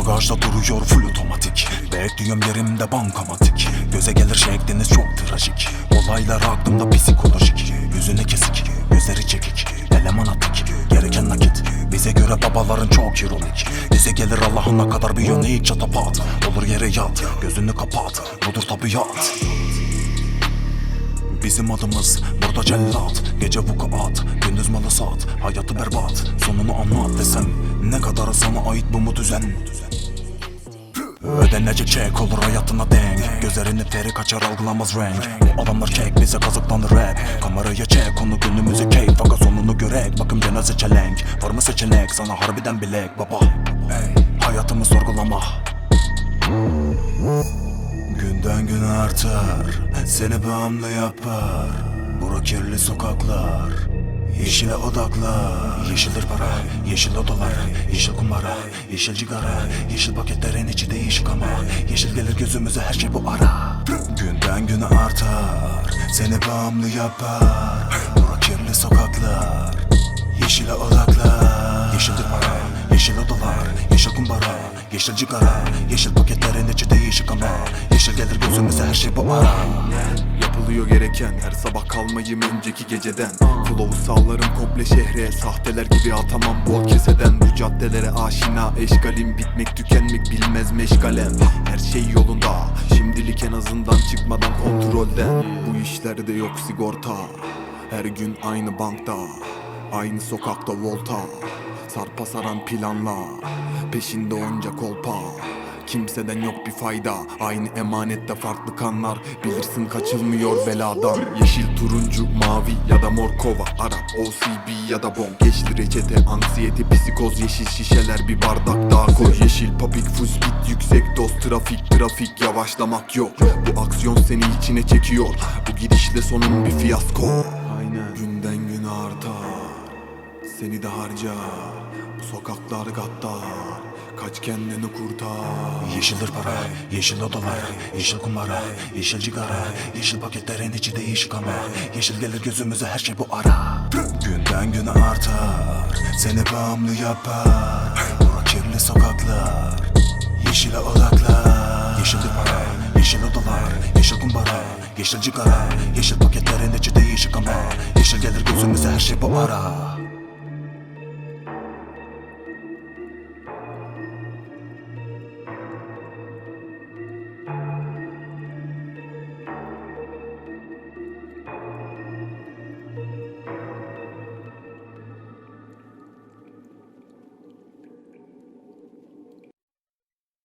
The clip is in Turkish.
Bagajda duruyor full otomatik. Bekliyorum yerimde bankamatik. Göze gelir şekliniz çok trajik. Olaylar aklımda psikolojik. Yüzünü kesik, gözleri çekik. Eleman atik, gereken nakit. Bize göre babaların çok ironik. Bize gelir Allah'ına kadar bir yanı ilk çatapat. Olur yere yat, gözünü kapat. Budur tabiat. Bizim adımız burada cellat. Gece vukuat, gündüz malı sat. Hayatı berbat, sonunu anlat desem. Ne kadar sana ait bu mu düzen? Ödenecek çek olur hayatına denk. Gözlerinin feri kaçar algılamaz renk. Bu adamlar kek bize kazıklanır rap. Kameraya çek konu günümüze keyif. Fakat sonunu görek bakım cenaze çelenk. Var mı seçenek sana harbiden bilek baba. Hayatımı sorgulama. Günden güne artar, seni bağımlı yapar. Bura kirli sokaklar, yeşile odaklar. Yeşildir para, yeşil odalar, yeşil kumara, yeşil cigara. Yeşil paketlerin içi değişik ama yeşil gelir gözümüze her şey bu ara. Günden güne artar, seni bağımlı yapar. Bura kirli sokaklar, yeşile odaklar. Yeşildir para, yeşil odalar, yeşil kumbara, yeşil cigara. Yeşil paketlerin içi değişik ama yeşil gelir gözümüze her şey bu ara. Yapılıyor gereken her sabah kalmayım önceki geceden. Flow'u sallarım komple şehre, sahteler gibi atamam bol keseden. Bu caddelere aşina eşgalim, bitmek tükenmek bilmez meşgalem. Her şey yolunda şimdilik en azından çıkmadan kontrolden. Bu işlerde yok sigorta, her gün aynı bankta, aynı sokakta volta. Sarpa saran planlar, peşinde onca kolpa. Kimseden yok bir fayda, aynı emanette farklı kanlar. Bilirsin kaçılmıyor beladan. Yeşil, turuncu, mavi ya da mor kova. Arap, OCB ya da bomb. Geçli reçete, anksiyete, psikoz. Yeşil şişeler bir bardak daha koy. Yeşil papik, full speed, yüksek doz. Trafik, yavaşlamak yok. Bu aksiyon seni içine çekiyor. Bu gidişle sonun bir fiyasko. Aynen. Günden güne artar, seni de harcar. Bu sokaklar gaddar, kaç kendini kurtar. Yeşildir para, yeşil odalar, yeşil kumara, yeşil cigara. Yeşil paketlerin içi değişik ama yeşil gelir gözümüze her şey bu ara. Günden güne artar, seni bağımlı yapar. Bura kirli sokaklar, yeşile odaklar. Yeşildir para, yeşil odalar, yeşil kumbara, yeşil cigara. Yeşil paketlerin içi değişik ama yeşil gelir gözümüze her şey bu ara.